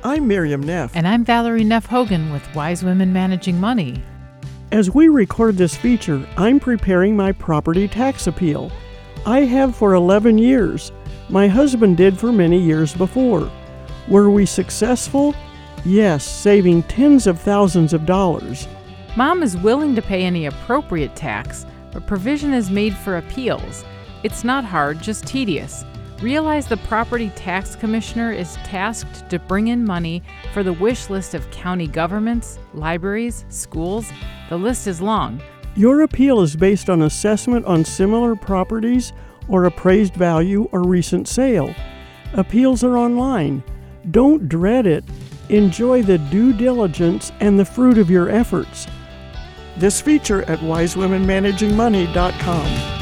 I'm Miriam Neff. And I'm Valerie Neff Hogan with Wise Women Managing Money. As we record this feature, I'm preparing my property tax appeal. I have for 11 years. My husband did for many years before. Were we successful? Yes, saving tens of thousands of dollars. Mom is willing to pay any appropriate tax, but provision is made for appeals. It's not hard, just tedious. Realize the property tax commissioner is tasked to bring in money for the wish list of county governments, libraries, schools. The list is long. Your appeal is based on assessment on similar properties or appraised value or recent sale. Appeals are online. Don't dread it. Enjoy the due diligence and the fruit of your efforts. This feature at wisewomenmanagingmoney.com.